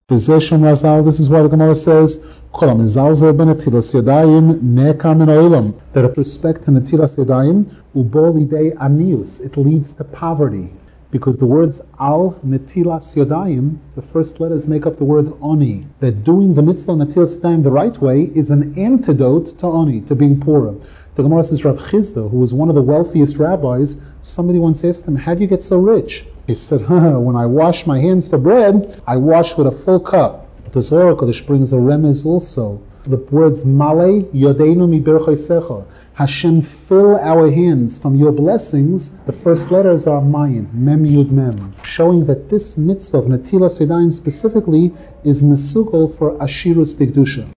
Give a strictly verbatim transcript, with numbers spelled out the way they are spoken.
This is why the Gemara says that with respect to Netilas Yadayim, it leads to poverty. Because the words Al Netilas Yadayim, the first letters make up the word Oni. That doing the mitzvah Netilas Yadayim the right way is an antidote to Oni, to being poorer. The Gemara says Rav Chizda, who was one of the wealthiest rabbis, somebody once asked him, how do you get so rich? He said, huh, when I wash my hands for bread, I wash with a full cup. The Zohar Kodesh brings a remez also. The words Malei Yodeinu Mi Berchaisecha, Hashem, fill our hands from your blessings. The first letters are Mayin, Mem Yud Mem, showing that this mitzvah of Netilas Yadayim specifically is mesugol for Ashirus Dikdusha.